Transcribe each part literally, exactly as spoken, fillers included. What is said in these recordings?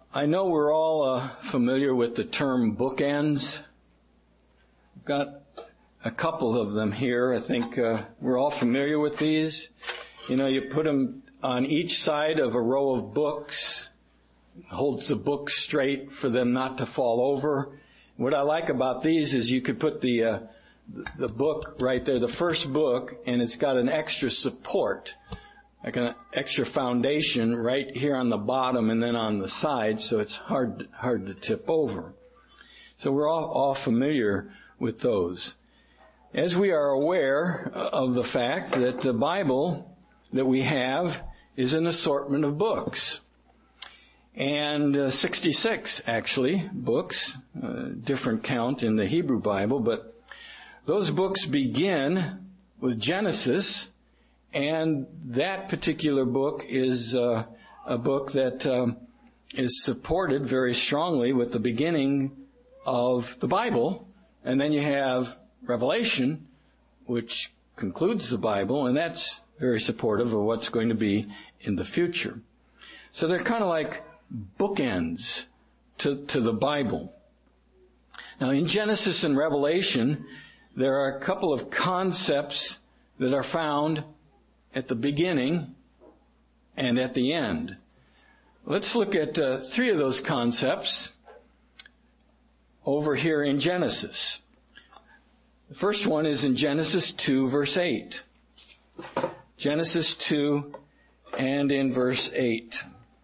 I know we're all uh, familiar with the term bookends. I've got a couple of them here. I think uh, we're all familiar with these. You know, you put them on each side of a row of books, holds the books straight for them not to fall over. What I like about these is you could put the uh, the book right there, the first book, and it's got an extra support, like an extra foundation right here on the bottom and then on the side, so it's hard hard to tip over. So we're all, all familiar with those. As we are aware of the fact that the Bible that we have is an assortment of books. And uh, sixty-six, actually, books, uh, different count in the Hebrew Bible, but those books begin with Genesis, and that particular book is uh, a book that um, is supported very strongly with the beginning of the Bible. And then you have Revelation, which concludes the Bible, and that's very supportive of what's going to be in the future. So they're kind of like bookends to, to the Bible. Now, in Genesis and Revelation, there are a couple of concepts that are found at the beginning and at the end. Let's look at uh, three of those concepts over here in Genesis. The first one is in Genesis two, verse eight. Genesis two and in verse eight.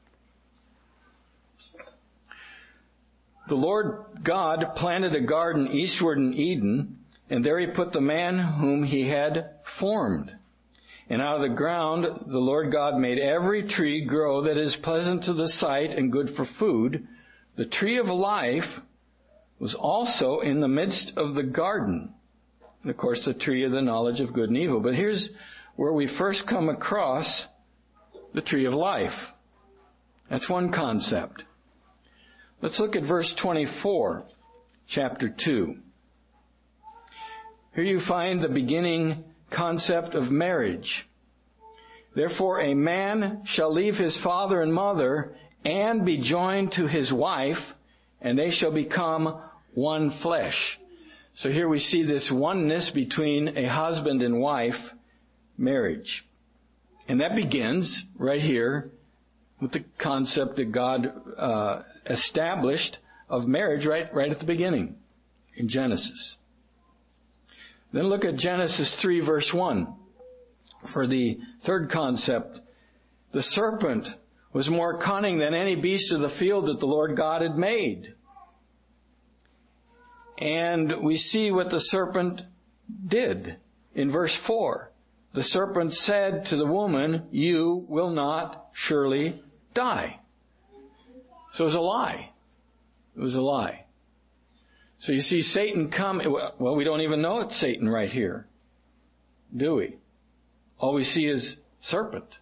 The Lord God planted a garden eastward in Eden, and there he put the man whom he had formed. And out of the ground the Lord God made every tree grow that is pleasant to the sight and good for food. The tree of life was also in the midst of the garden. And of course, the tree of the knowledge of good and evil. But here's where we first come across the tree of life. That's one concept. Let's look at verse twenty-four, chapter two. Here you find the beginning concept of marriage. Therefore, a man shall leave his father and mother and be joined to his wife, and they shall become one flesh. So here we see this oneness between a husband and wife, marriage. And that begins right here with the concept that God uh, established of marriage right, right at the beginning in Genesis. Then look at Genesis three, verse one. For the third concept, the serpent was more cunning than any beast of the field that the Lord God had made. And we see what the serpent did in verse four. The serpent said to the woman, "You will not surely die." So it was a lie. It was a lie. So you see Satan come, well, we don't even know it's Satan right here, do we? All we see is serpent.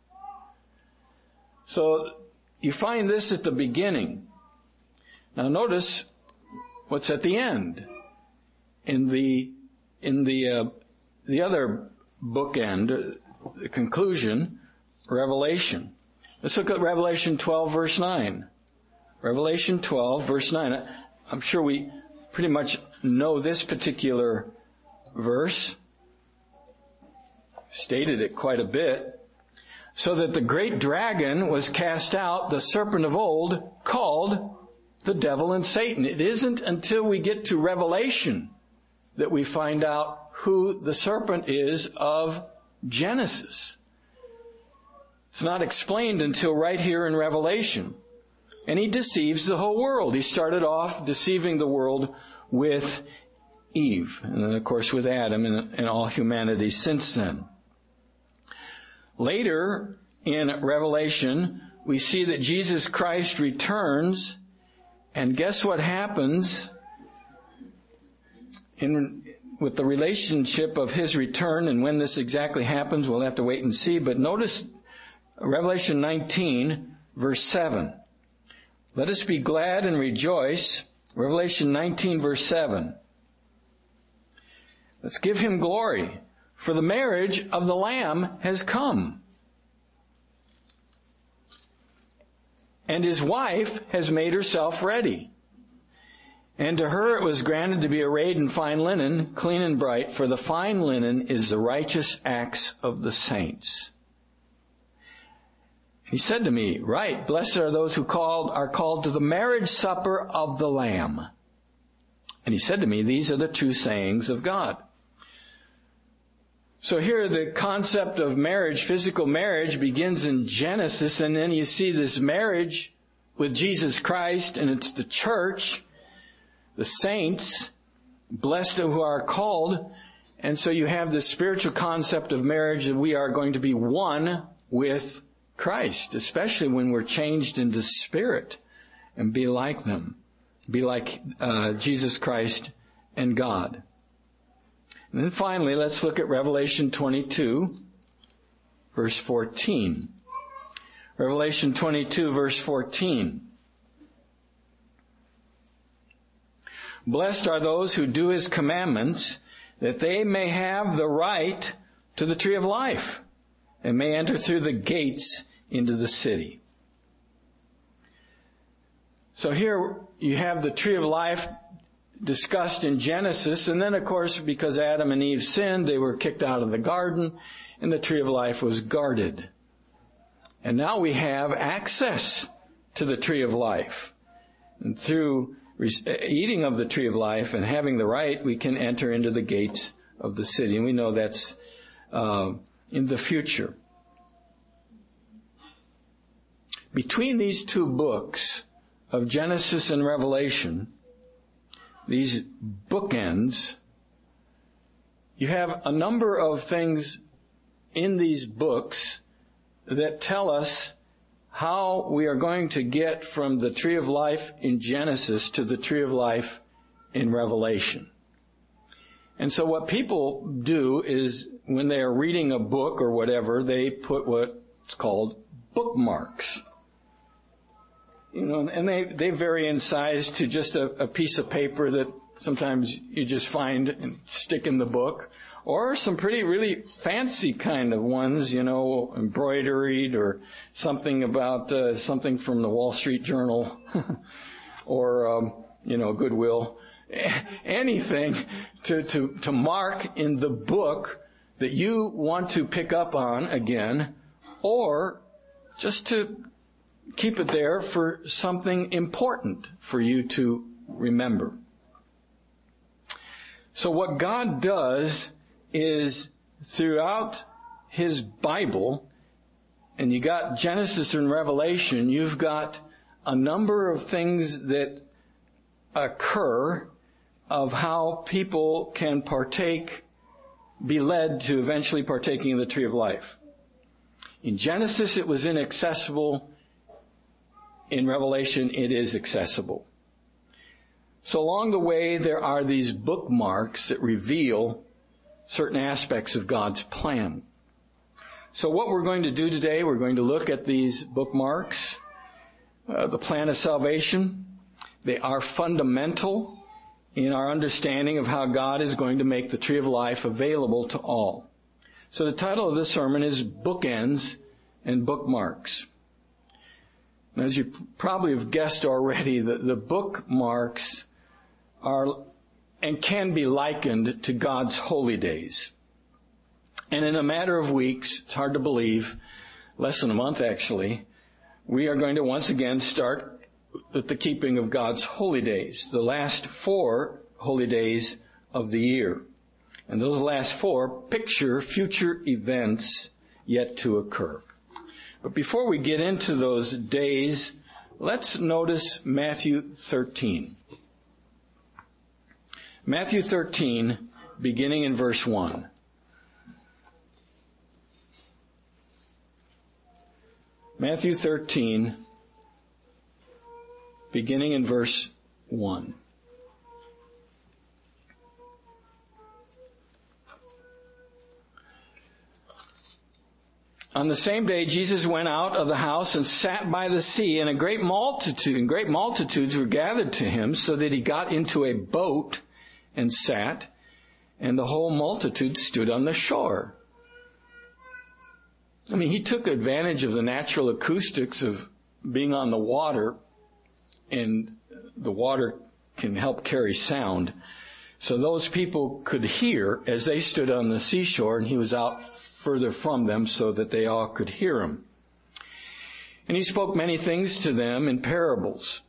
So you find this at the beginning. Now notice what's at the end. In the, in the, uh, the other bookend, the conclusion, Revelation. Let's look at Revelation twelve, verse nine. Revelation twelve, verse nine. I'm sure we pretty much know this particular verse. Stated it quite a bit. So that the great dragon was cast out, the serpent of old, called the devil and Satan. It isn't until we get to Revelation that we find out who the serpent is of Genesis. It's not explained until right here in Revelation. And he deceives the whole world. He started off deceiving the world with Eve, and then of course with Adam and, and all humanity since then. Later in Revelation, we see that Jesus Christ returns, and guess what happens in with the relationship of his return, and when this exactly happens, we'll have to wait and see. But notice Revelation nineteen, verse seven. Let us be glad and rejoice. Revelation nineteen, verse seven. Let's give him glory, for the marriage of the Lamb has come. and his wife has made herself ready. And to her it was granted to be arrayed in fine linen, clean and bright, for the fine linen is the righteous acts of the saints. He said to me, right, blessed are those who called are called to the marriage supper of the Lamb. And he said to me, these are the true sayings of God. So here the concept of marriage, physical marriage, begins in Genesis, and then you see this marriage with Jesus Christ, and it's the church, the saints, blessed who are called. And so you have this spiritual concept of marriage, that we are going to be one with Christ, especially when we're changed into spirit and be like them, be like uh, Jesus Christ and God. And then finally, let's look at Revelation twenty-two, verse fourteen. Revelation twenty-two, verse fourteen. Blessed are those who do his commandments, that they may have the right to the tree of life, and may enter through the gates into the city. So here you have the tree of life discussed in Genesis, and then of course because Adam and Eve sinned, they were kicked out of the garden, and the tree of life was guarded. And now we have access to the tree of life. And through eating of the tree of life and having the right, we can enter into the gates of the city. And we know that's uh, in the future. Between these two books of Genesis and Revelation, these bookends, you have a number of things in these books that tell us how we are going to get from the tree of life in Genesis to the tree of life in Revelation. And so what people do is when they are reading a book or whatever, they put what's called bookmarks. You know, and they, they vary in size to just a, a piece of paper that sometimes you just find and stick in the book, or some pretty really fancy kind of ones, you know, embroidered or something about uh, something from the Wall Street Journal or, um, you know, Goodwill. Anything to, to, to mark in the book that you want to pick up on again, or just to keep it there for something important for you to remember. So what God does is throughout his Bible, and you got Genesis and Revelation, you've got a number of things that occur of how people can partake, be led to eventually partaking of the tree of life. In Genesis, it was inaccessible. In Revelation, it is accessible. So along the way, there are these bookmarks that reveal certain aspects of God's plan. So what we're going to do today, we're going to look at these bookmarks, uh, the plan of salvation. They are fundamental in our understanding of how God is going to make the tree of life available to all. So the title of this sermon is Bookends and Bookmarks. And as you probably have guessed already, the, the bookmarks are and can be likened to God's holy days. And in a matter of weeks, it's hard to believe, less than a month actually, we are going to once again start with the keeping of God's holy days, the last four holy days of the year. And those last four picture future events yet to occur. But before we get into those days, let's notice Matthew thirteen. Matthew thirteen, beginning in verse one. Matthew thirteen, beginning in verse one. On the same day, Jesus went out of the house and sat by the sea, and a great multitude, and great multitudes were gathered to him, so that he got into a boat and sat, and the whole multitude stood on the shore. I mean, he took advantage of the natural acoustics of being on the water, and the water can help carry sound. So those people could hear as they stood on the seashore, and he was out further from them so that they all could hear him. And he spoke many things to them in parables.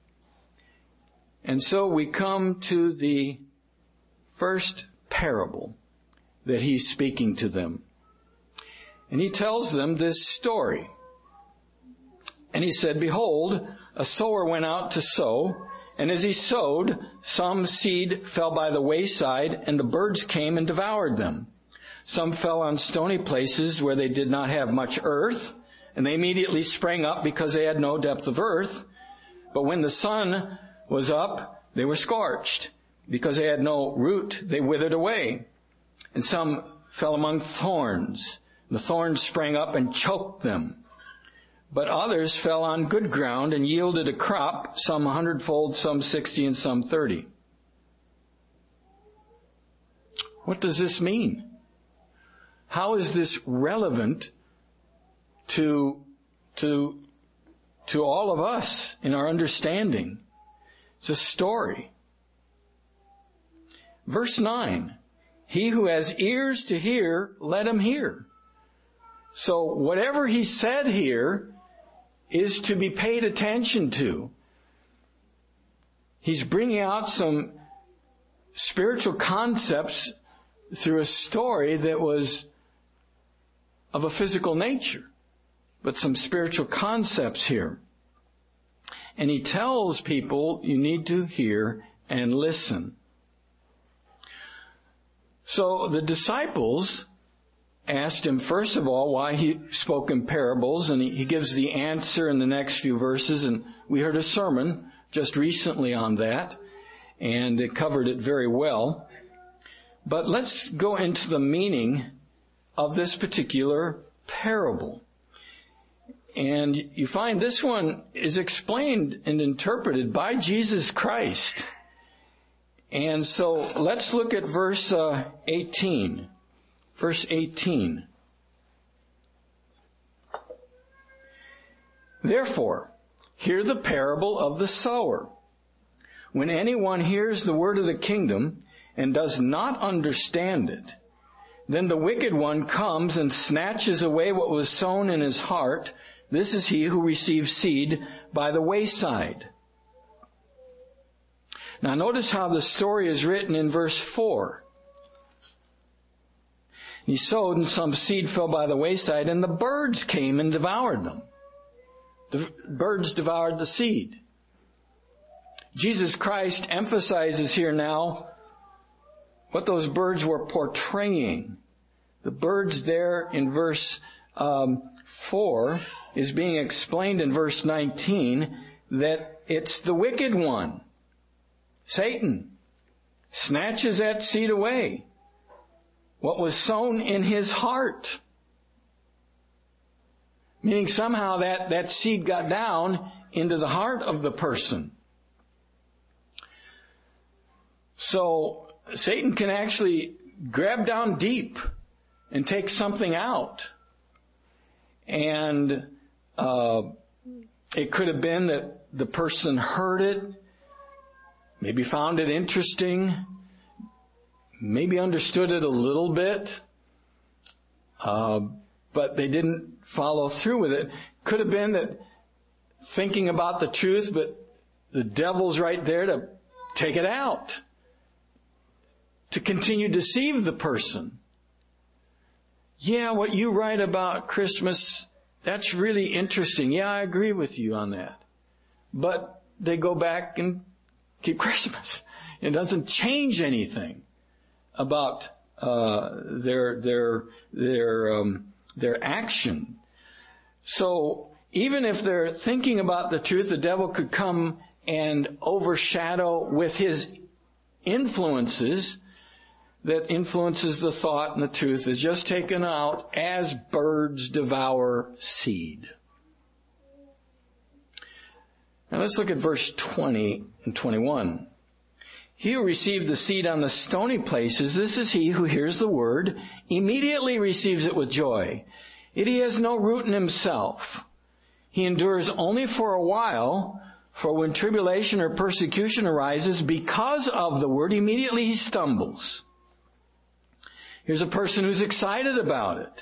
And so we come to the first parable that he's speaking to them. And he tells them this story. And he said, "Behold, a sower went out to sow, and as he sowed, some seed fell by the wayside, and the birds came and devoured them. Some fell on stony places where they did not have much earth, and they immediately sprang up because they had no depth of earth. But when the sun was up, they were scorched. Because they had no root, they withered away. And some fell among thorns. The thorns sprang up and choked them. But others fell on good ground and yielded a crop, some a hundredfold, some sixty, and some thirty." What does this mean? How is this relevant to, to, to all of us in our understanding? It's a story. Verse nine, "He who has ears to hear, let him hear." So whatever he said here is to be paid attention to. He's bringing out some spiritual concepts through a story that was of a physical nature, but some spiritual concepts here. And he tells people you need to hear and listen. So the disciples asked him, first of all, why he spoke in parables, and he, he gives the answer in the next few verses, and we heard a sermon just recently on that, and it covered it very well. But let's go into the meaning of this particular parable. And you find this one is explained and interpreted by Jesus Christ. And so let's look at verse uh, eighteen. Verse eighteen. "Therefore, hear the parable of the sower. When anyone hears the word of the kingdom and does not understand it, then the wicked one comes and snatches away what was sown in his heart. This is he who receives seed by the wayside." Now notice how the story is written in verse four. "He sowed, and some seed fell by the wayside, and the birds came and devoured them." The birds devoured the seed. Jesus Christ emphasizes here now what those birds were portraying. The birds there in verse um, four is being explained in verse nineteen that it's the wicked one. Satan snatches that seed away. What was sown in his heart. Meaning somehow that, that seed got down into the heart of the person. So Satan can actually grab down deep and take something out. And uh, it could have been that the person heard it, maybe found it interesting, maybe understood it a little bit, uh, but they didn't follow through with it. Could have been that thinking about the truth, but the devil's right there to take it out, to continue to deceive the person. Yeah, what you write about Christmas, that's really interesting. Yeah, I agree with you on that. But they go back and keep Christmas. It doesn't change anything about uh, their their their um, their action. So even if they're thinking about the truth, the devil could come and overshadow with his influences that influences the thought, and the truth is just taken out as birds devour seed. Now let's look at verse twenty and twenty-one. He who received the seed on the stony places, this is he who hears the word, immediately receives it with joy. Yet he has no root in himself. He endures only for a while, for when tribulation or persecution arises because of the word, immediately he stumbles. Here's a person who's excited about it,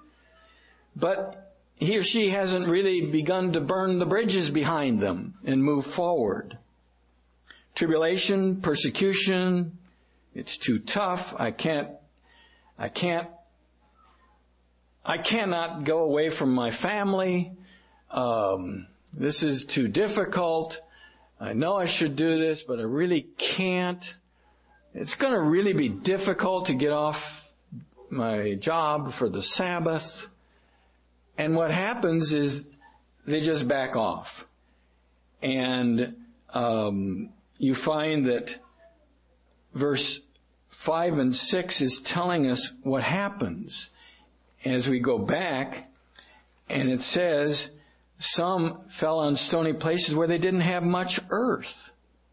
but he or she hasn't really begun to burn the bridges behind them and move forward. Tribulation, persecution, it's too tough. I can't, I can't, I cannot go away from my family. Um, this is too difficult. I know I should do this, but I really can't. It's going to really be difficult to get off my job for the Sabbath. And what happens is they just back off. And um, you find that verse five and six is telling us what happens as we go back. And it says, some fell on stony places where they didn't have much earth,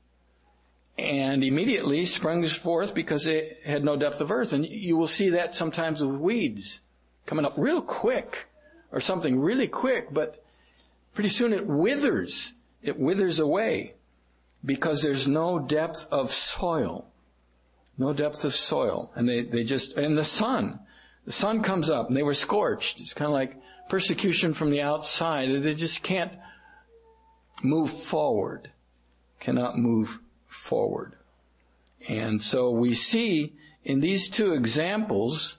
and immediately springs forth because they had no depth of earth. And you will see that sometimes with weeds coming up real quick, or something really quick, but pretty soon it withers. It withers away because there's no depth of soil. No depth of soil. And they, they just, and the sun, the sun comes up and they were scorched. It's kind of like persecution from the outside. They just can't move forward. Cannot move forward. And so we see in these two examples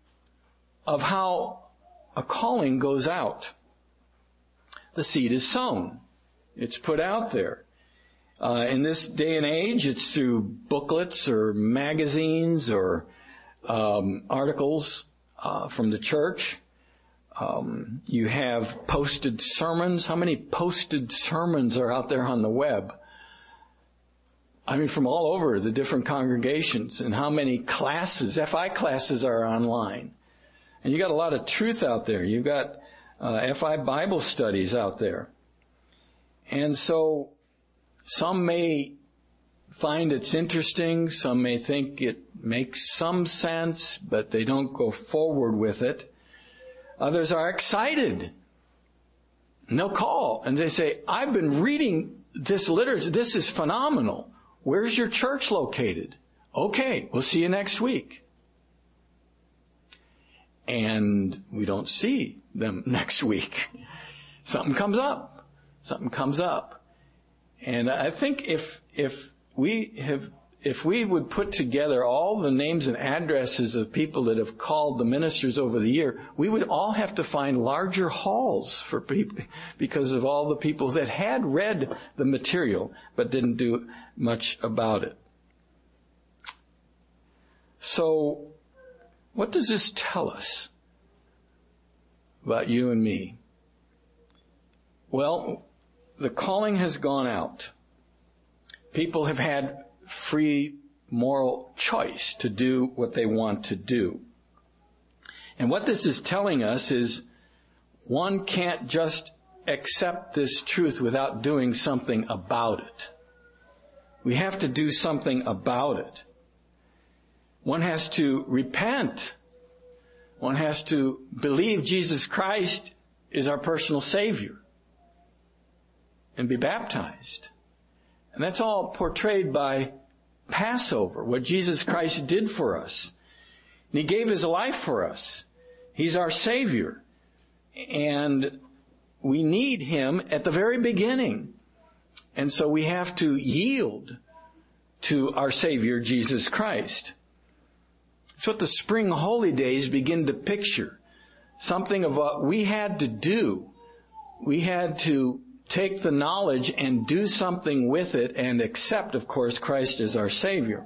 of how a calling goes out. The seed is sown. It's put out there. Uh, in this day and age, it's through booklets or magazines or um, articles uh, from the church. Um, you have posted sermons. How many posted sermons are out there on the web? I mean, from all over the different congregations. And how many classes, F I classes are online. And you got a lot of truth out there. You've got uh, F I Bible studies out there. And so some may find it's interesting. Some may think it makes some sense, but they don't go forward with it. Others are excited. And they'll call and they say, I've been reading this literature. This is phenomenal. Where's your church located? Okay, we'll see you next week. And we don't see them next week. Something comes up. Something comes up. And I think if, if we have, if we would put together all the names and addresses of people that have called the ministers over the year, we would all have to find larger halls for people because of all the people that had read the material but didn't do much about it. So, what does this tell us about you and me? Well, the calling has gone out. People have had free moral choice to do what they want to do. And what this is telling us is one can't just accept this truth without doing something about it. We have to do something about it. One has to repent. One has to believe Jesus Christ is our personal Savior and be baptized. And that's all portrayed by Passover, what Jesus Christ did for us. And He gave His life for us. He's our Savior. And we need Him at the very beginning. And so we have to yield to our Savior, Jesus Christ. It's what the spring holy days begin to picture. Something of what we had to do. We had to take the knowledge and do something with it and accept, of course, Christ as our Savior.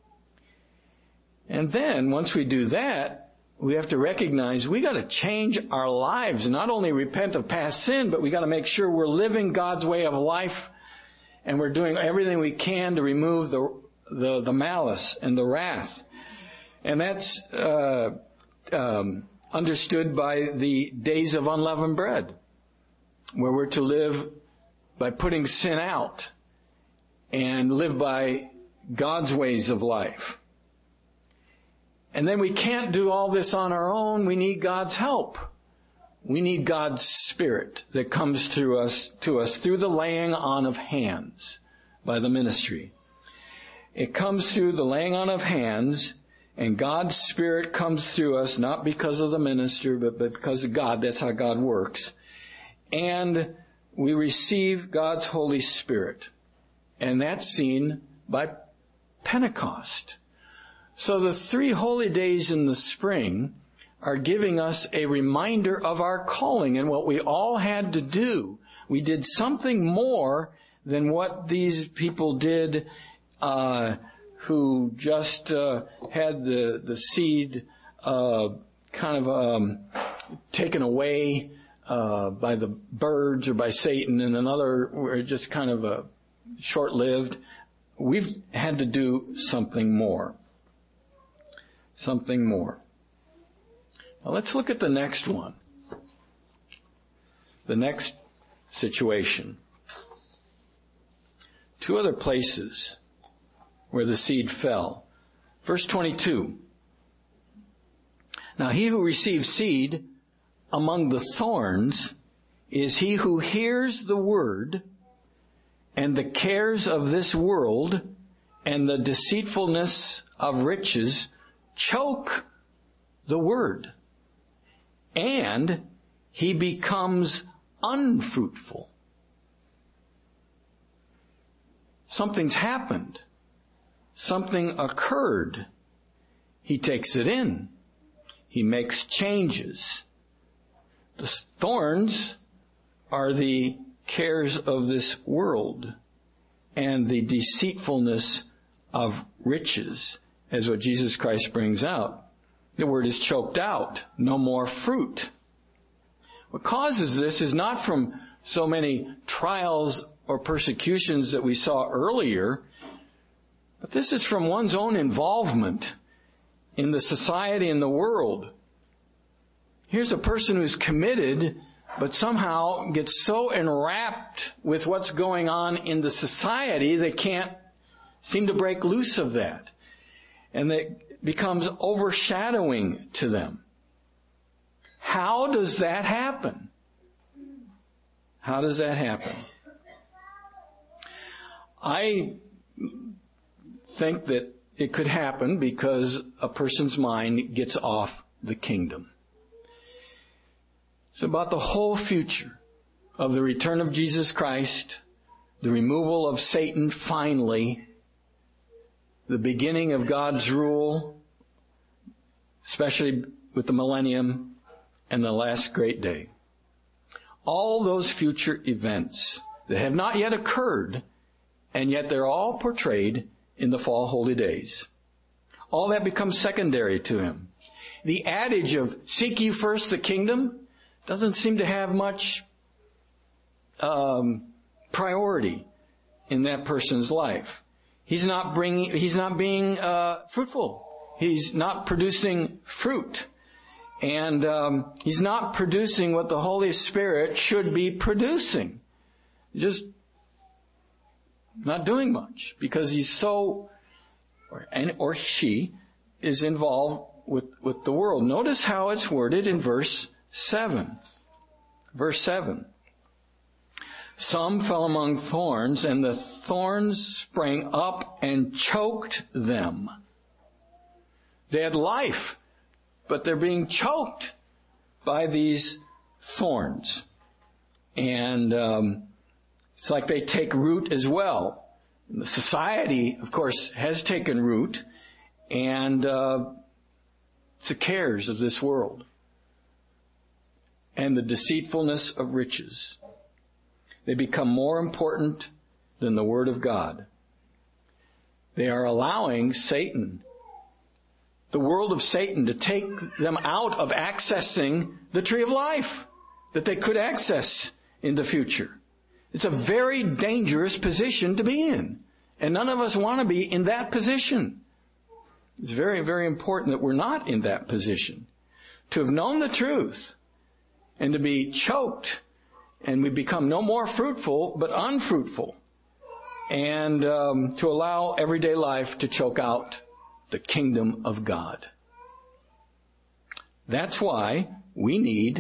And then, once we do that, we have to recognize we got to change our lives. Not only repent of past sin, but we got to make sure we're living God's way of life and we're doing everything we can to remove the the, the malice and the wrath. And that's uh, um, understood by the days of unleavened bread, where we're to live by putting sin out and live by God's ways of life. And then we can't do all this on our own. We need God's help. we need God's Spirit that comes through us, to us through the laying on of hands by the ministry. It comes through the laying on of hands, and God's Spirit comes through us, not because of the minister, but because of God. That's how God works. And we receive God's Holy Spirit. And that's seen by Pentecost. So the three holy days in the spring are giving us a reminder of our calling and what we all had to do. We did something more than what these people did uh who just uh had the the seed uh kind of um taken away uh by the birds or by Satan, and another were just kind of a short-lived. We've had to do something more. Something more. Now let's look at the next one. The next situation. Two other places where the seed fell. Verse twenty-two. Now he who receives seed among the thorns is he who hears the word, and the cares of this world and the deceitfulness of riches choke the word, and he becomes unfruitful. Something's happened. Something occurred. He takes it in. He makes changes. The thorns are the cares of this world and the deceitfulness of riches, as what Jesus Christ brings out. The word is choked out. No more fruit. What causes this is not from so many trials or persecutions that we saw earlier, but this is from one's own involvement in the society and the world. Here's a person who's committed, but somehow gets so enwrapped with what's going on in the society they can't seem to break loose of that. And that becomes overshadowing to them. How does that happen? How does that happen? I think that it could happen because a person's mind gets off the kingdom. It's about the whole future of the return of Jesus Christ, the removal of Satan finally, the beginning of God's rule, especially with the millennium and the last great day. All those future events that have not yet occurred, and yet they're all portrayed in the fall holy days. All that becomes secondary to him. The adage of seek ye first the kingdom doesn't seem to have much um, priority in that person's life. He's not bringing. He's not being uh, fruitful. He's not producing fruit, and um, he's not producing what the Holy Spirit should be producing. Just not doing much because he's so, or, and, or she is involved with, with the world. Notice how it's worded in verse seven. Verse seven. Some fell among thorns, and the thorns sprang up and choked them. They had life, but they're being choked by these thorns. And um, it's like they take root as well. The society, of course, has taken root, and uh, it's the cares of this world and the deceitfulness of riches. They become more important than the Word of God. They are allowing Satan, the world of Satan, to take them out of accessing the tree of life that they could access in the future. It's a very dangerous position to be in. And none of us want to be in that position. It's very, very important that we're not in that position. To have known the truth and to be choked, and we become no more fruitful but unfruitful, and um, to allow everyday life to choke out the kingdom of God. That's why we need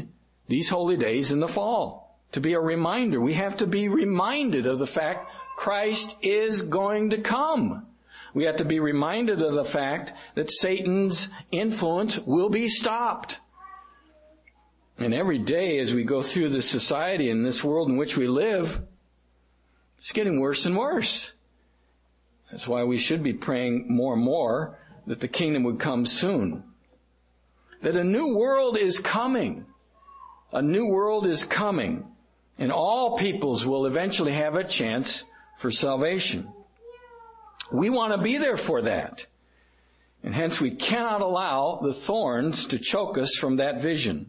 these holy days in the fall, to be a reminder. We have to be reminded of the fact Christ is going to come. We have to be reminded of the fact that Satan's influence will be stopped. And every day as we go through this society and this world in which we live, it's getting worse and worse. That's why we should be praying more and more that the kingdom would come soon. That a new world is coming. A new world is coming. And all peoples will eventually have a chance for salvation. We want to be there for that. And hence we cannot allow the thorns to choke us from that vision.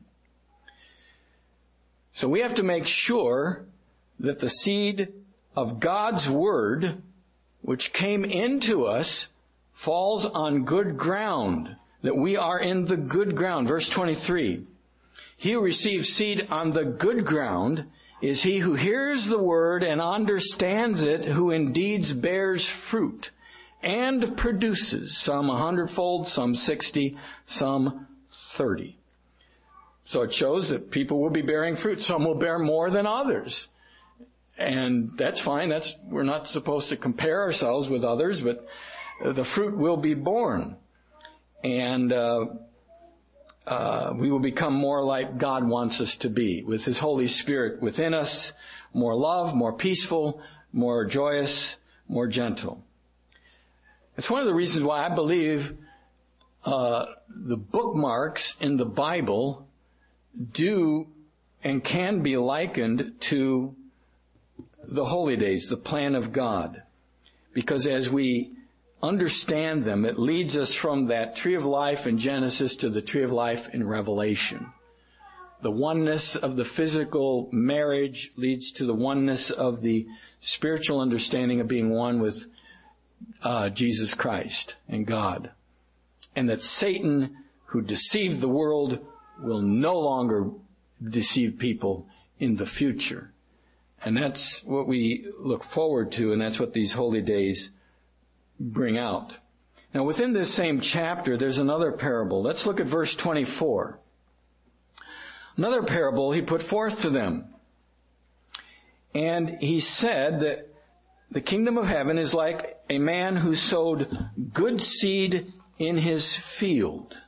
So we have to make sure that the seed of God's Word, which came into us, falls on good ground, that we are in the good ground. Verse twenty-three, he who receives seed on the good ground is he who hears the word and understands it, who indeed bears fruit and produces, some a hundredfold, some sixty, some thirty. So it shows that people will be bearing fruit. Some will bear more than others. And that's fine. That's, we're not supposed to compare ourselves with others, but the fruit will be born. And, uh, uh, we will become more like God wants us to be, with His Holy Spirit within us, more love, more peaceful, more joyous, more gentle. It's one of the reasons why I believe, uh, the bookmarks in the Bible do and can be likened to the holy days, the plan of God. Because as we understand them, it leads us from that tree of life in Genesis to the tree of life in Revelation. The oneness of the physical marriage leads to the oneness of the spiritual understanding of being one with uh, Jesus Christ and God. And that Satan, who deceived the world, will no longer deceive people in the future. And that's what we look forward to, and that's what these holy days bring out. Now, within this same chapter, there's another parable. Let's look at verse twenty-four. Another parable he put forth to them. And he said that the kingdom of heaven is like a man who sowed good seed in his field.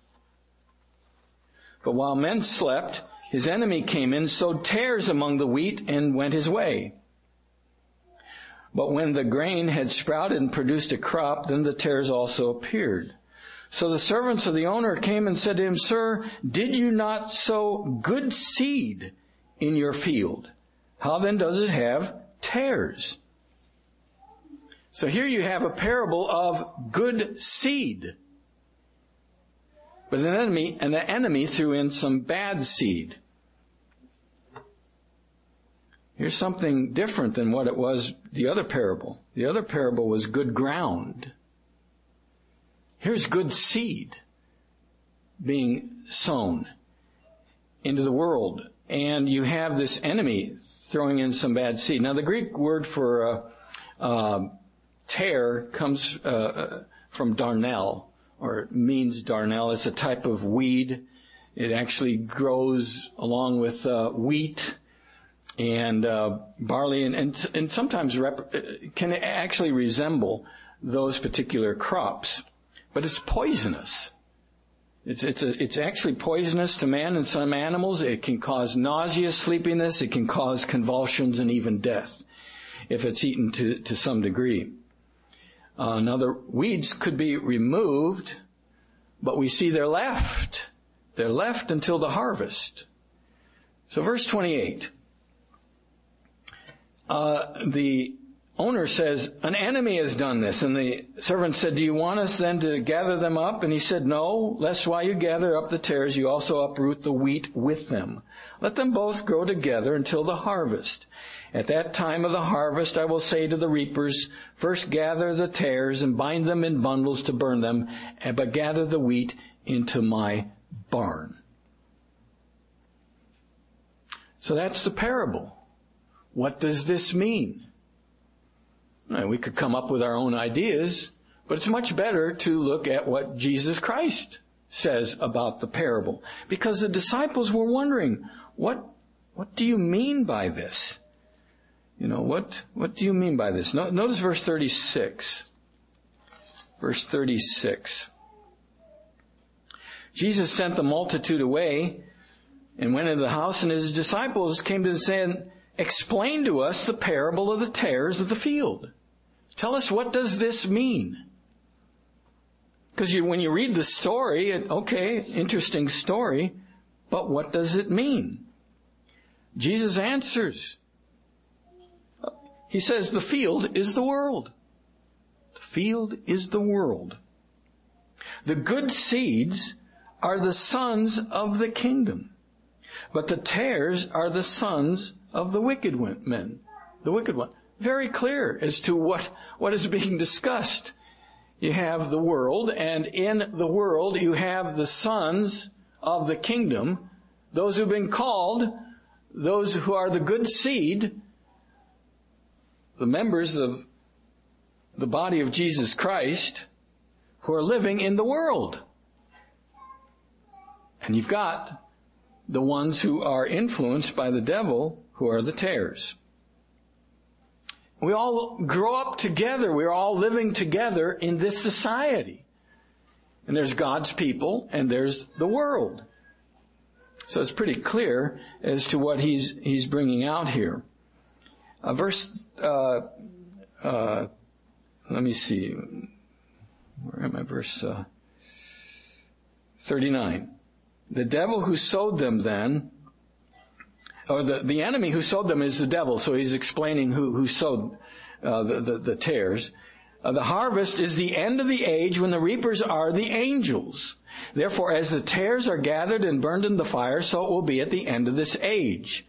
But while men slept, his enemy came in, sowed tares among the wheat, and went his way. But when the grain had sprouted and produced a crop, then the tares also appeared. So the servants of the owner came and said to him, Sir, did you not sow good seed in your field? How then does it have tares? So here you have a parable of good seed. But an enemy, and the enemy threw in some bad seed. Here's something different than what it was the other parable. The other parable was good ground. Here's good seed being sown into the world. And you have this enemy throwing in some bad seed. Now the Greek word for uh, uh, tare comes uh, from darnel, or means darnel. It's a type of weed. It actually grows along with uh, wheat and uh, barley, and, and, and sometimes rep- can actually resemble those particular crops. But it's poisonous. It's it's a, it's actually poisonous to man and some animals. It can cause nausea, sleepiness. It can cause convulsions and even death if it's eaten to, to some degree. Uh, now, the weeds could be removed, but we see they're left. They're left until the harvest. So verse twenty-eight. Uh, the owner says, an enemy has done this. And the servant said, do you want us then to gather them up? And he said, no, lest while you gather up the tares, you also uproot the wheat with them. Let them both grow together until the harvest. At that time of the harvest, I will say to the reapers, first gather the tares and bind them in bundles to burn them, but gather the wheat into my barn. So that's the parable. What does this mean? Well, we could come up with our own ideas, but it's much better to look at what Jesus Christ says about the parable. Because the disciples were wondering, what, what do you mean by this? You know, what, what do you mean by this? No, notice verse thirty-six. Verse thirty-six. Jesus sent the multitude away and went into the house, and his disciples came to him saying, explain to us the parable of the tares of the field. Tell us, what does this mean? Because you, when you read the story, okay, interesting story, but what does it mean? Jesus answers. He says, the field is the world. The field is the world. The good seeds are the sons of the kingdom, but the tares are the sons of the wicked men, the wicked one. Very clear as to what, what is being discussed. You have the world, and in the world you have the sons of the kingdom, those who've been called, those who are the good seed, the members of the body of Jesus Christ, who are living in the world. And you've got the ones who are influenced by the devil, who are the tares. We all grow up together. We're all living together in this society. And there's God's people and there's the world. So it's pretty clear as to what he's he's bringing out here. Uh, verse, uh, uh, let me see. Where am I? Verse uh, thirty-nine. The devil who sowed them then, or the, the enemy who sowed them is the devil, so he's explaining who, who sowed uh, the, the, the tares. Uh, the harvest is the end of the age when the reapers are the angels. Therefore, as the tares are gathered and burned in the fire, so it will be at the end of this age.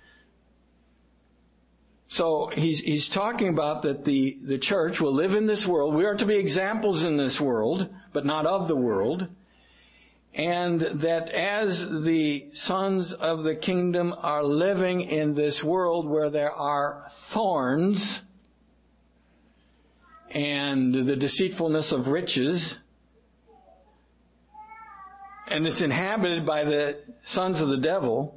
So he's, he's talking about that the, the church will live in this world. We are to be examples in this world, but not of the world. And that as the sons of the kingdom are living in this world where there are thorns and the deceitfulness of riches, and it's inhabited by the sons of the devil,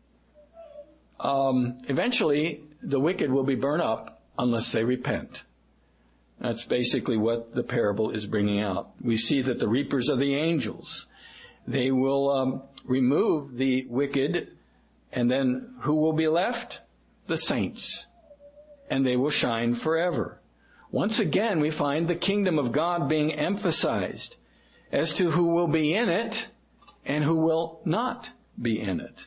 um, eventually the wicked will be burned up unless they repent. That's basically what the parable is bringing out. We see that the reapers are the angels. They will um, remove the wicked, and then who will be left? The saints. And they will shine forever. Once again, we find the kingdom of God being emphasized as to who will be in it and who will not be in it.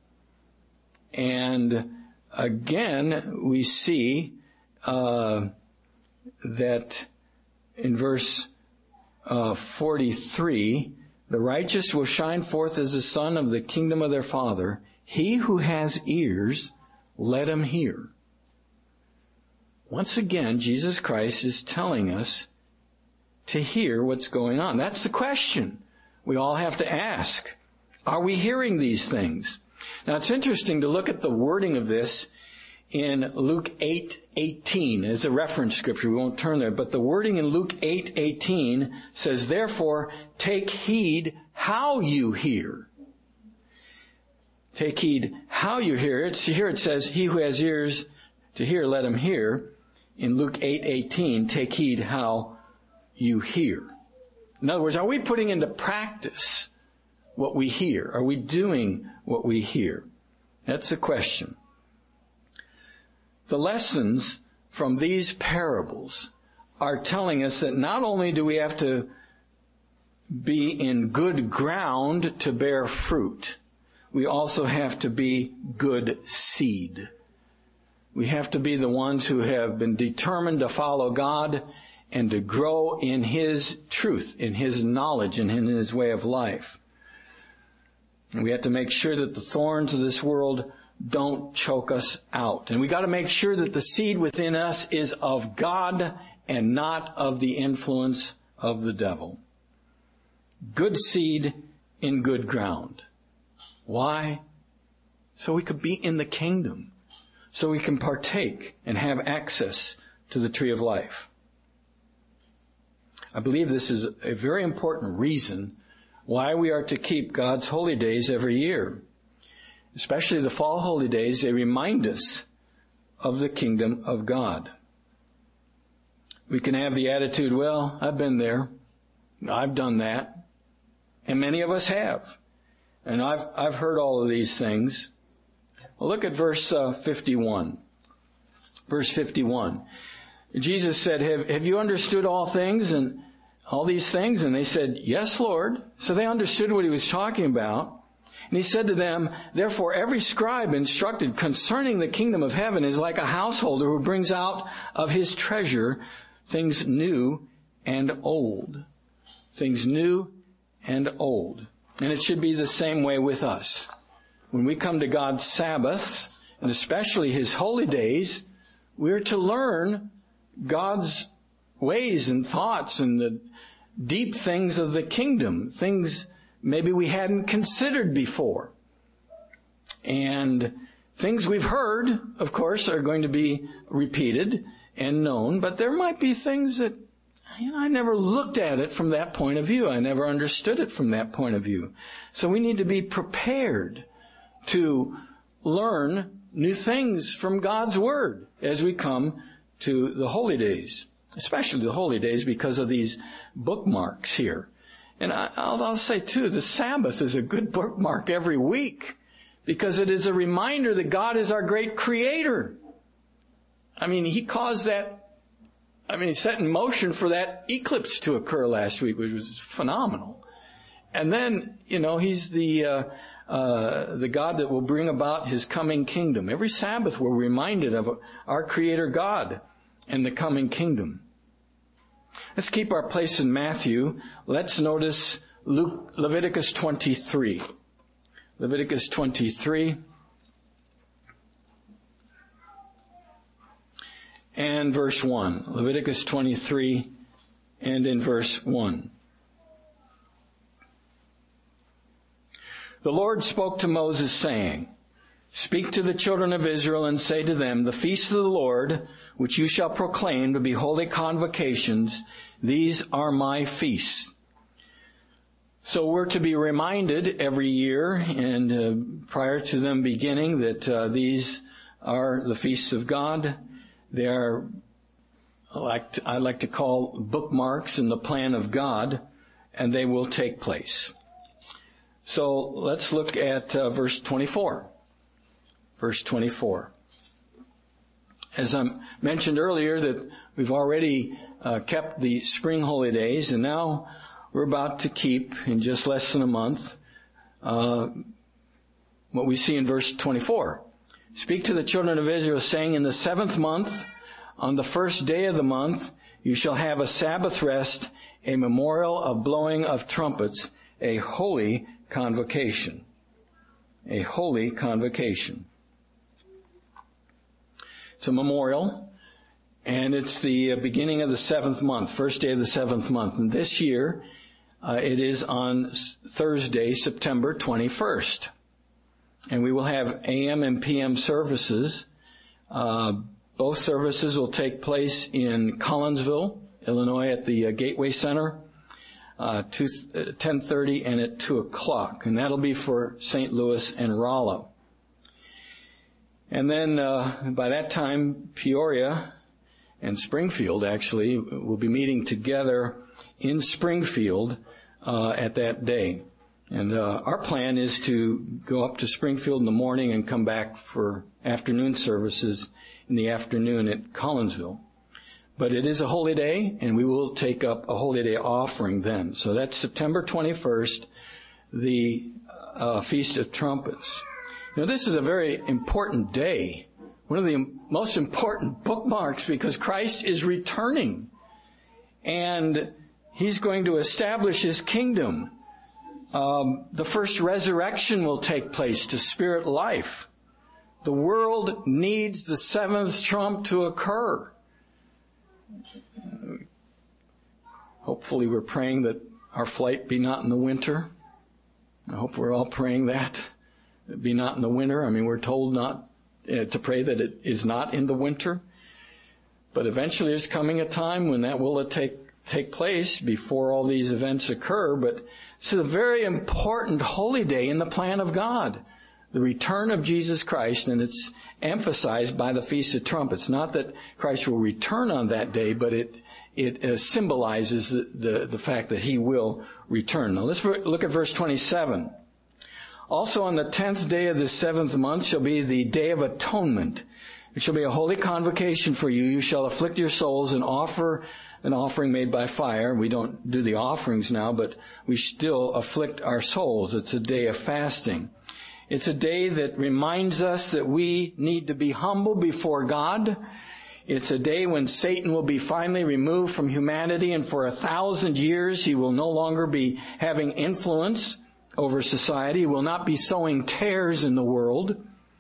And again, we see uh, that in verse uh, forty-three, the righteous will shine forth as the son of the kingdom of their Father. He who has ears, let him hear. Once again, Jesus Christ is telling us to hear what's going on. That's the question we all have to ask. Are we hearing these things? Now, it's interesting to look at the wording of this in Luke eight eighteen as a reference scripture. We won't turn there, but the wording in Luke eight eighteen says, therefore, take heed how you hear. Take heed how you hear. It's, here it says, he who has ears to hear, let him hear. In Luke eight eighteen, take heed how you hear. In other words, are we putting into practice what we hear? Are we doing what we hear? That's the question. The lessons from these parables are telling us that not only do we have to be in good ground to bear fruit, we also have to be good seed. We have to be the ones who have been determined to follow God and to grow in His truth, in His knowledge, and in His way of life. And we have to make sure that the thorns of this world don't choke us out. And we got to make sure that the seed within us is of God and not of the influence of the devil. Good seed in good ground. Why? So we could be in the kingdom. So we can partake and have access to the tree of life. I believe this is a very important reason why we are to keep God's holy days every year. Especially the fall holy days, they remind us of the kingdom of God. We can have the attitude, well, I've been there. I've done that. And many of us have. And I've, I've heard all of these things. Well, look at verse uh, fifty-one. Verse fifty-one. Jesus said, have, have you understood all things and all these things? And they said, yes, Lord. So they understood what he was talking about. And he said to them, therefore every scribe instructed concerning the kingdom of heaven is like a householder who brings out of his treasure things new and old. Things new and old. And it should be the same way with us. When we come to God's Sabbaths, and especially his holy days, we're to learn God's ways and thoughts and the deep things of the kingdom, things maybe we hadn't considered before. And things we've heard, of course, are going to be repeated and known, but there might be things that, you know, I never looked at it from that point of view. I never understood it from that point of view. So we need to be prepared to learn new things from God's Word as we come to the holy days, especially the holy days because of these bookmarks here. And I'll, I'll say too, the Sabbath is a good bookmark every week because it is a reminder that God is our great creator. I mean, he caused that, I mean, he set in motion for that eclipse to occur last week, which was phenomenal. And then, you know, he's the, uh, uh, the God that will bring about his coming kingdom. Every Sabbath we're reminded of our creator God and the coming kingdom. Let's keep our place in Matthew. Let's notice Luke, Leviticus twenty-three. Leviticus twenty-three. And verse one. Leviticus twenty-three and in verse one. The Lord spoke to Moses, saying, speak to the children of Israel and say to them, the feasts of the Lord, which you shall proclaim to be holy convocations, these are my feasts. So we're to be reminded every year and uh, prior to them beginning that uh, these are the feasts of God. They are, like to, I like to call bookmarks in the plan of God, and they will take place. So let's look at uh, verse twenty-four. Verse twenty-four. As I mentioned earlier that we've already uh, kept the spring holy days, and now we're about to keep in just less than a month uh, what we see in verse twenty-four. Speak to the children of Israel, saying, in the seventh month, on the first day of the month, you shall have a Sabbath rest, a memorial of blowing of trumpets, a holy convocation. A holy convocation. It's a memorial, and it's the beginning of the seventh month, first day of the seventh month. And this year, uh, it is on Thursday, September twenty-first. And we will have A M and P M services. Uh, both services will take place in Collinsville, Illinois, at the uh, Gateway Center, uh, ten thirty and at two o'clock. And that'll be for Saint Louis and Rollo. And then uh, by that time, Peoria and Springfield actually will be meeting together in Springfield uh, at that day. And uh, our plan is to go up to Springfield in the morning and come back for afternoon services in the afternoon at Collinsville. But it is a holy day, and we will take up a holy day offering then. So that's September twenty-first, the uh, Feast of Trumpets. Now, this is a very important day, one of the most important bookmarks, because Christ is returning, and he's going to establish his kingdom. Um, the first resurrection will take place to spirit life. The world needs the seventh trump to occur. Hopefully we're praying that our flight be not in the winter. I hope we're all praying that. It be not in the winter. I mean, we're told not uh, to pray that it is not in the winter. But eventually there's coming a time when that will take take place before all these events occur, but it's a very important holy day in the plan of God, the return of Jesus Christ, and it's emphasized by the Feast of Trumpets. Not that Christ will return on that day, but it it uh, symbolizes the, the, the fact that he will return. Now let's look at verse twenty-seven. Also on the tenth day of the seventh month shall be the Day of Atonement. It shall be a holy convocation for you. You shall afflict your souls and offer an offering made by fire. We don't do the offerings now, but we still afflict our souls. It's a day of fasting. It's a day that reminds us that we need to be humble before God. It's a day when Satan will be finally removed from humanity, and for a thousand years he will no longer be having influence over society. He will not be sowing tares in the world.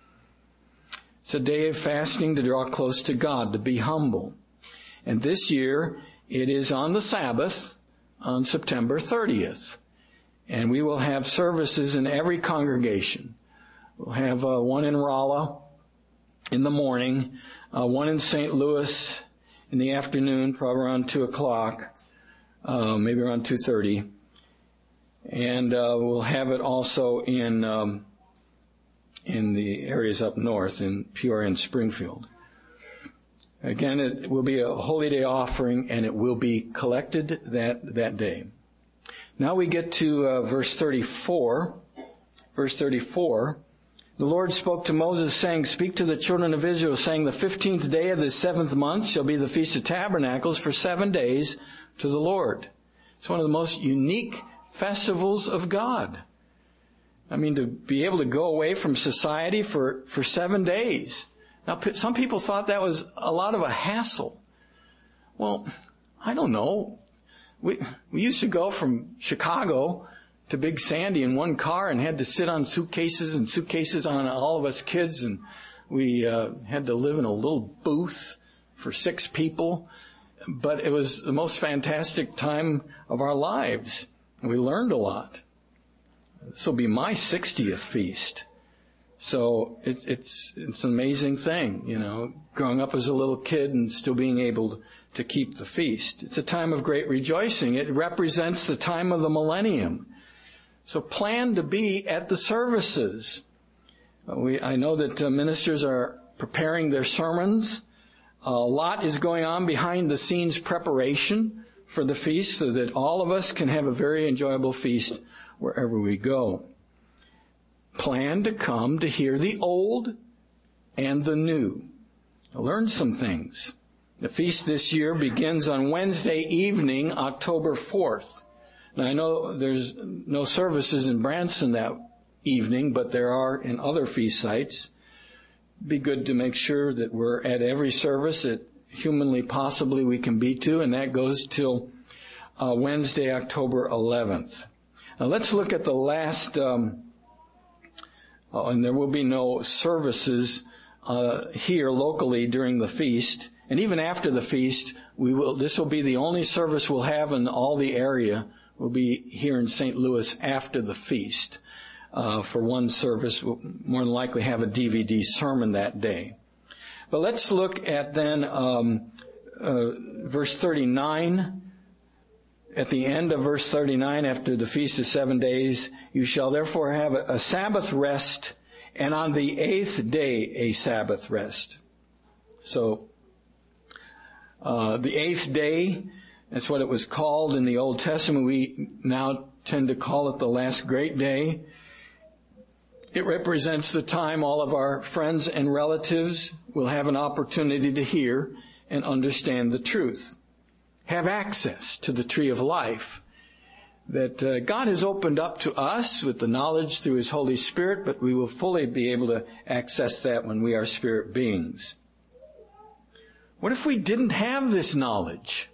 It's a day of fasting to draw close to God, to be humble. And this year, it is on the Sabbath, on September thirtieth. And we will have services in every congregation. We'll have uh, one in Rolla in the morning, uh, one in Saint Louis in the afternoon, probably around two o'clock, uh, maybe around two thirty. And uh, we'll have it also in um, in the areas up north, in Peoria and Springfield. Again, it will be a holy day offering, and it will be collected that, that day. Now we get to uh, verse thirty-four. Verse thirty-four. The Lord spoke to Moses, saying, Speak to the children of Israel, saying, The fifteenth day of the seventh month shall be the Feast of Tabernacles for seven days to the Lord. It's one of the most unique festivals of God. I mean, to be able to go away from society for, for seven days. Now, some people thought that was a lot of a hassle. Well, I don't know. We, we used to go from Chicago to Big Sandy in one car and had to sit on suitcases and suitcases on all of us kids, and we uh, had to live in a little booth for six people. But it was the most fantastic time of our lives, and we learned a lot. This will be my sixtieth feast. So it, it's it's an amazing thing, you know, growing up as a little kid and still being able to keep the feast. It's a time of great rejoicing. It represents the time of the millennium. So plan to be at the services. We I know that uh, ministers are preparing their sermons. A lot is going on behind the scenes preparation for the feast so that all of us can have a very enjoyable feast wherever we go. Plan to come to hear the old and the new. Learn some things. The feast this year begins on Wednesday evening, October fourth. Now, I know there's no services in Branson that evening, but there are in other feast sites. Be good to make sure that we're at every service that humanly possibly we can be to, and that goes till uh, Wednesday, October eleventh. Now, let's look at the last... Um, Oh, and there will be no services uh, here locally during the feast, and even after the feast, we will. This will be the only service we'll have in all the area. We'll be here in Saint Louis after the feast uh, for one service. We'll more than likely have a D V D sermon that day. But let's look at then um, uh, verse thirty-nine. At the end of verse thirty-nine, after the feast of seven days, you shall therefore have a, a Sabbath rest, and on the eighth day a Sabbath rest. So, uh, the eighth day, that's what it was called in the Old Testament. We now tend to call it the last great day. It represents the time all of our friends and relatives will have an opportunity to hear and understand the truth. Have access to the tree of life that uh, God has opened up to us with the knowledge through His Holy Spirit, but we will fully be able to access that when we are spirit beings. What if we didn't have this knowledge?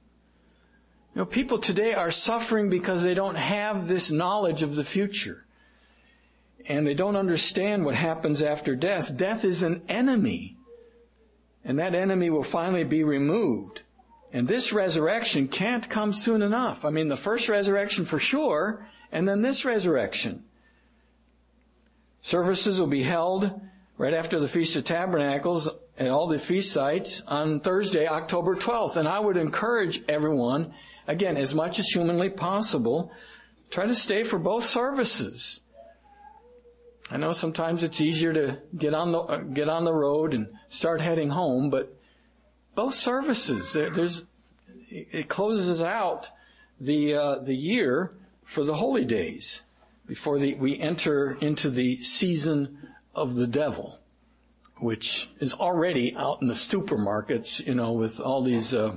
You know, people today are suffering because they don't have this knowledge of the future. And they don't understand what happens after death. Death is an enemy. And that enemy will finally be removed. And this resurrection can't come soon enough. I mean, the first resurrection for sure, and then this resurrection. Services will be held right after the Feast of Tabernacles at all the feast sites on Thursday, October twelfth. And I would encourage everyone, again, as much as humanly possible, try to stay for both services. I know sometimes it's easier to get on the uh, get on the road and start heading home, but both services, there, there's it closes out the uh, the year for the holy days before the, we enter into the season of the devil, which is already out in the supermarkets, you know, with all these. Uh,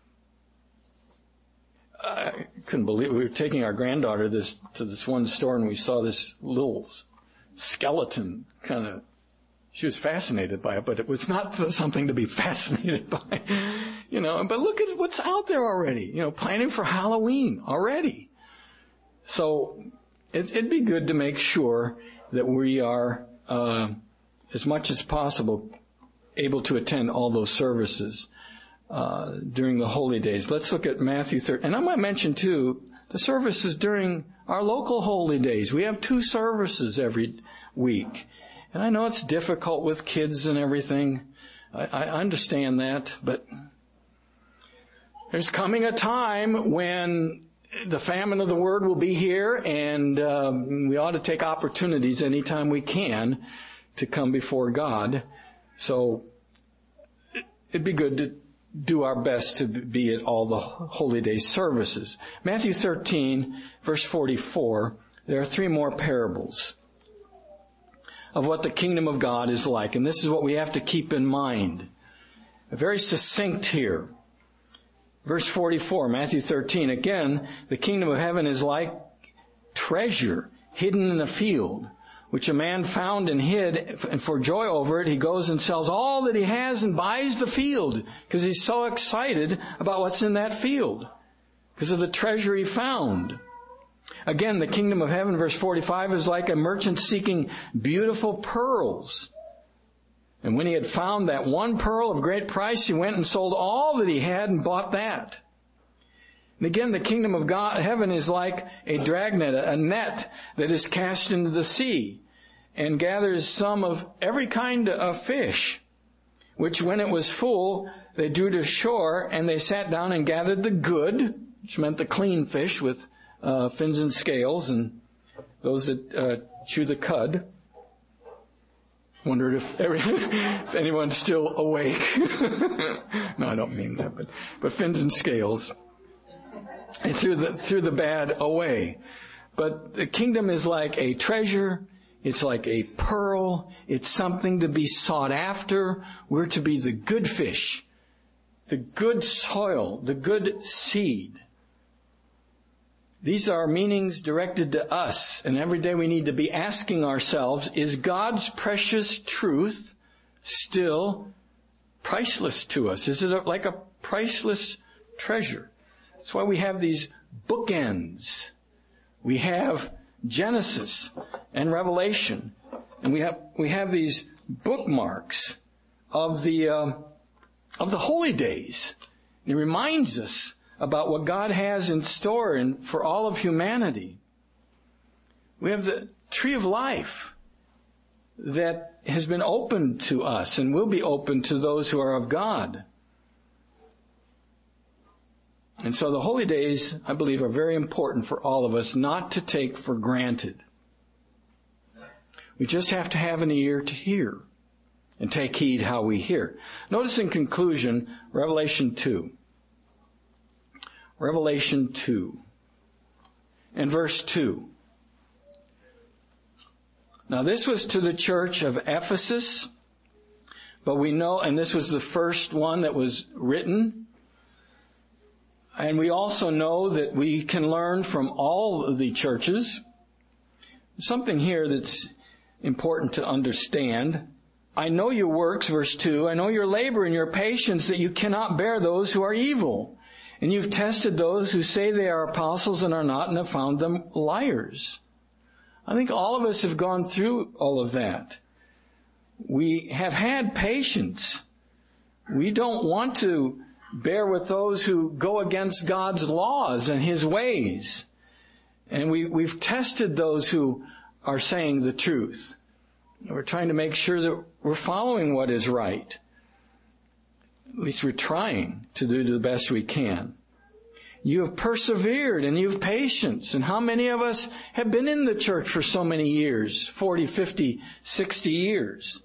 I couldn't believe it. We were taking our granddaughter this to this one store, and we saw this little skeleton kind of. She was fascinated by it, but it was not something to be fascinated by, you know. But look at what's out there already, you know, planning for Halloween already. So it, it'd be good to make sure that we are, uh, as much as possible, able to attend all those services uh, during the holy days. Let's look at Matthew thirteen. And I might mention, too, the services during our local holy days. We have two services every week. And I know it's difficult with kids and everything. I, I understand that. But there's coming a time when the famine of the Word will be here, and um, we ought to take opportunities anytime we can to come before God. So it'd be good to do our best to be at all the holy day services. Matthew thirteen, verse forty-four, there are three more parables of what the kingdom of God is like. And this is what we have to keep in mind. Very succinct here. Verse forty-four, Matthew thirteen, again, the kingdom of heaven is like treasure hidden in a field, which a man found and hid, and for joy over it, he goes and sells all that he has and buys the field, because he's so excited about what's in that field, because of the treasure he found. Again, the kingdom of heaven, verse forty-five, is like a merchant seeking beautiful pearls. And when he had found that one pearl of great price, he went and sold all that he had and bought that. And again, the kingdom of God, heaven is like a dragnet, a net that is cast into the sea and gathers some of every kind of fish, which when it was full, they drew to shore, and they sat down and gathered the good, which meant the clean fish with uh, fins and scales, and those that uh, chew the cud. Wondered if, every, if anyone's still awake. No, I don't mean that, but, but fins and scales. And threw the, threw the bad away. But the kingdom is like a treasure. It's like a pearl. It's something to be sought after. We're to be the good fish, the good soil, the good seed. These are meanings directed to us, and every day we need to be asking ourselves, is God's precious truth still priceless to us? Is it like a priceless treasure? That's why we have these bookends. We have Genesis and Revelation, and we have we have these bookmarks of the uh, of the holy days. It reminds us about what God has in store and for all of humanity. We have the tree of life that has been opened to us and will be open to those who are of God. And so the holy days, I believe, are very important for all of us not to take for granted. We just have to have an ear to hear and take heed how we hear. Notice in conclusion, Revelation two. Revelation two and verse two. Now this was to the church of Ephesus, but we know, and this was the first one that was written, and we also know that we can learn from all of the churches. Something here that's important to understand. I know your works, verse two, I know your labor and your patience, that you cannot bear those who are evil. And you've tested those who say they are apostles and are not, and have found them liars. I think all of us have gone through all of that. We have had patience. We don't want to bear with those who go against God's laws and His ways. And we, we've tested those who are saying the truth. We're trying to make sure that we're following what is right. At least we're trying to do the best we can. You have persevered and you have patience. And how many of us have been in the church for so many years? forty, fifty, sixty years.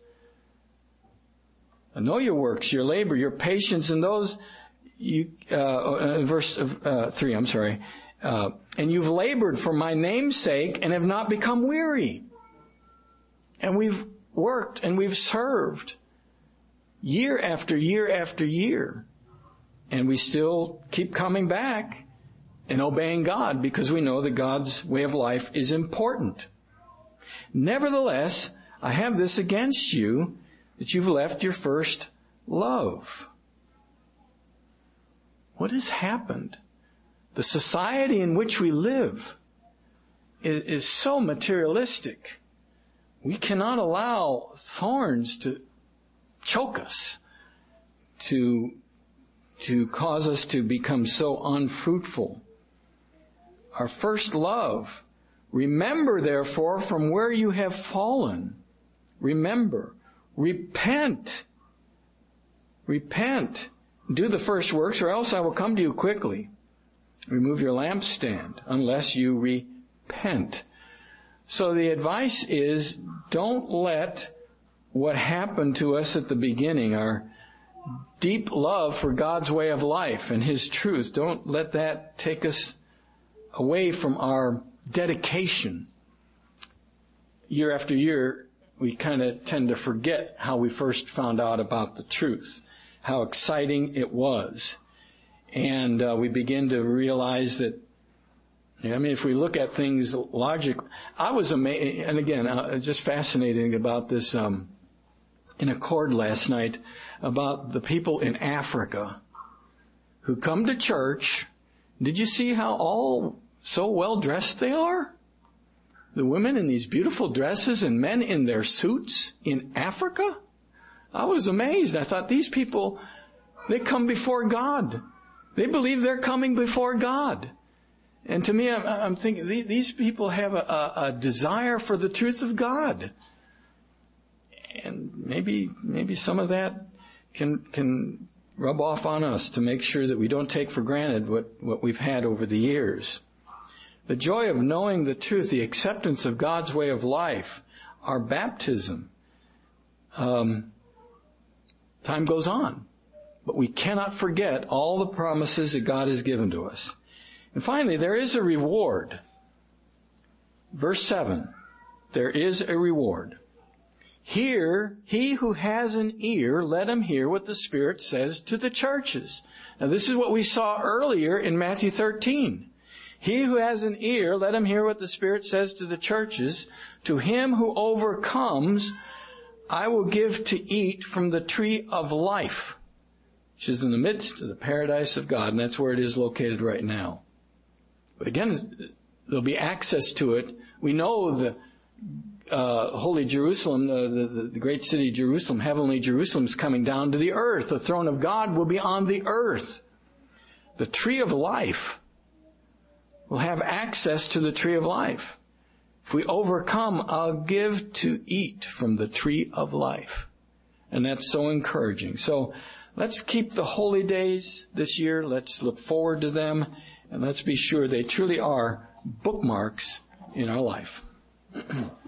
I know your works, your labor, your patience, and those, you, uh, verse uh, three, I'm sorry. Uh, and you've labored for my name's sake and have not become weary. And we've worked and we've served year after year after year. And we still keep coming back and obeying God because we know that God's way of life is important. Nevertheless, I have this against you, that you've left your first love. What has happened? The society in which we live is, is so materialistic. We cannot allow thorns to choke us, to to cause us to become so unfruitful. Our first love. Remember, therefore, from where you have fallen. Remember. Repent. Repent. Do the first works, or else I will come to you quickly. Remove your lampstand, unless you repent. So the advice is, don't let what happened to us at the beginning, our deep love for God's way of life and His truth, don't let that take us away from our dedication. Year after year, we kind of tend to forget how we first found out about the truth, how exciting it was. And uh, we begin to realize that, I mean, if we look at things logically, I was amazed, and again, uh, just fascinating about this, um, in a chord last night, about the people in Africa who come to church. Did you see how all so well dressed they are? The women in these beautiful dresses and men in their suits in Africa? I was amazed. I thought, these people, they come before God. They believe they're coming before God. And to me, I'm, I'm thinking, these people have a, a desire for the truth of God. And maybe, maybe some of that can, can rub off on us to make sure that we don't take for granted what, what we've had over the years. The joy of knowing the truth, the acceptance of God's way of life, our baptism. Um, time goes on, but we cannot forget all the promises that God has given to us. And finally, there is a reward. Verse seven, there is a reward. Here, he who has an ear, let him hear what the Spirit says to the churches. Now, this is what we saw earlier in Matthew thirteen. He who has an ear, let him hear what the Spirit says to the churches. To him who overcomes, I will give to eat from the tree of life, which is in the midst of the paradise of God, and that's where it is located right now. But again, there'll be access to it. We know the uh, holy Jerusalem, the, the, the great city of Jerusalem, heavenly Jerusalem, is coming down to the earth. The throne of God will be on the earth. The tree of life will have access to the tree of life. If we overcome, I'll give to eat from the tree of life. And that's so encouraging. So let's keep the holy days this year. Let's look forward to them. And let's be sure they truly are bookmarks in our life.